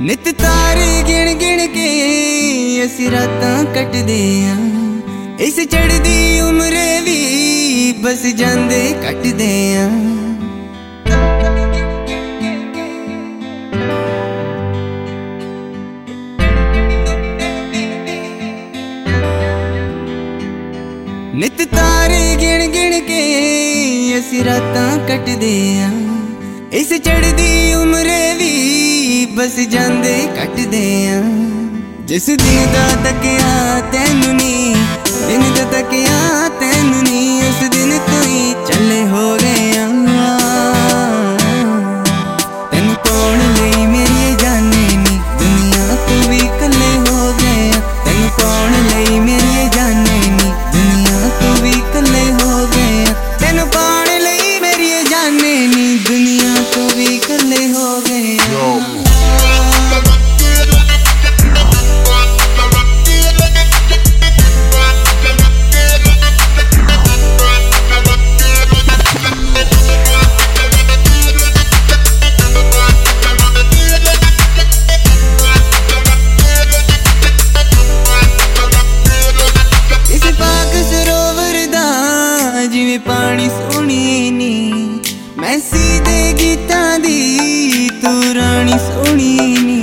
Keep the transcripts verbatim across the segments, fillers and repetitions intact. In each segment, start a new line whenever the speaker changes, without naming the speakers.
नित तारे गिण गिण के असी रातां कटदे आ, इस चढ़दी उम्रे भी बस जांदे कटदे आ। नित तारे गिण गिण के असी रातां कटदे आ, इस चढ़दी उम्रे भी बस जांदे कटदे आ। जिस दिन दा तकिया तैनू नी, दिन दा तकिया तैनू नी, उस दिन तो ही चले हो गए आ। तैनू पाउण लई मेरी जाने नी, दुनिया तो भी कल्ले हो गए आ। तैनू पाउण लई मेरी जाने नी, दुनिया तो भी कल्ले हो गए आ। तैनू पाउण लई मेरी जाने नी, दुनिया तो भी कल्ले हो गए आ। जिवें पानी सोहणी नी, मैं सीधे गीतां दी तू रानी सोहणी नी।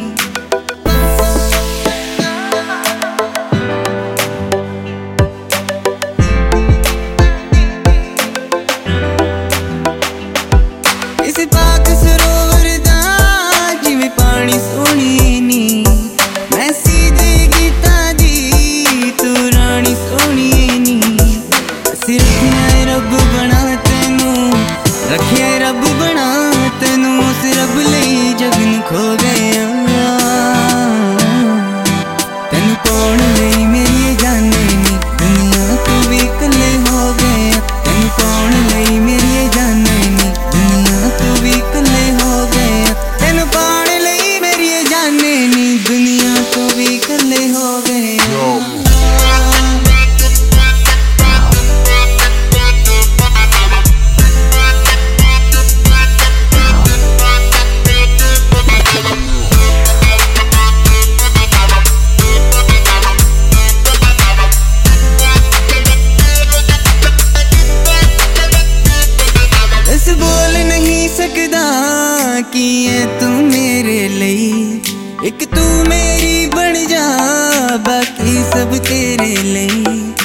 इस पाक सरोवर दा जिवें पानी सोहणी नी, मैं सीधे गीतां दी तू रानी सोहणी नी। रखिया रब बना तेनू, रखिया रब बना तेनू, उस रब लई जग नू खो गए आ। तेनू पाउण लई मेरी जाने नी, दुनिया तो भी कल्ले हो गए आ। तेनू पाउण लई मेरी जाने नी, दुनिया तो भी कल्ले हो गए आ। तेनू पाउण लई मेरी जाने नी, दुनिया तो भी कल्ले हो गए आ। बोल नहीं सकदा कि है तू मेरे लई, एक तू मेरी बन जा बाकी सब तेरे लई।